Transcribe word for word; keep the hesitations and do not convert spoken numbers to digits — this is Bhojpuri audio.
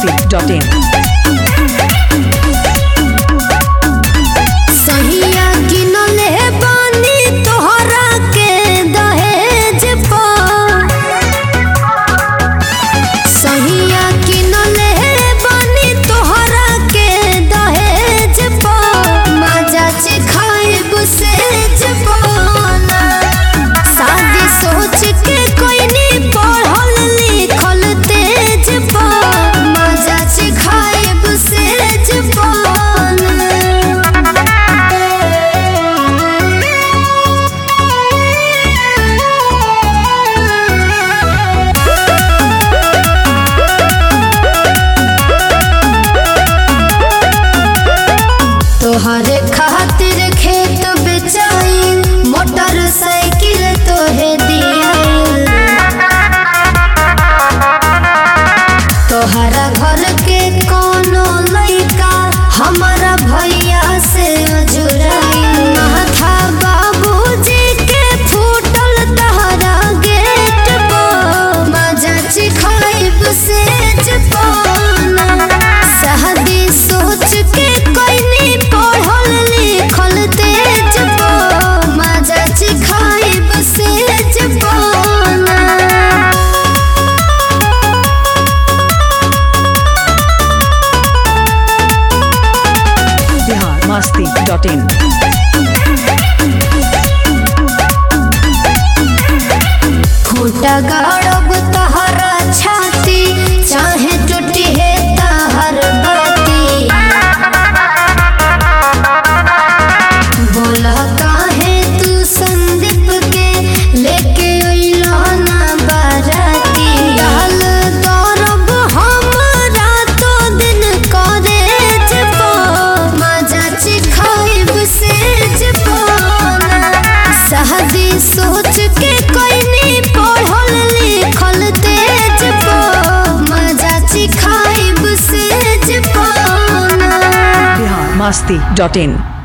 masti dot in. तोहरे खातिर खेत बेचाई मोटरसाइकिल तोहे दिया तोहरा घर के कोनो लइका हमारा भैया से जुड़ाई था बाबूजी के फूटल तहरा गेट पर मजा चिखाइब से जपाना शादी सोच के कोई masti dot in. फूटा गाड़ब तहरा छाती चाहे टूटी है तहर बाती बोला काहे तू संदीप के लेके अइलो ना बाराती डाल दौरब हमरा तो दिन करे जपो मजा चिखाइब से जपाना शादी सोच के कोई नहीं पढ़ल लिखल तेज पो मजा चिखाइब से जपाना masti dot in.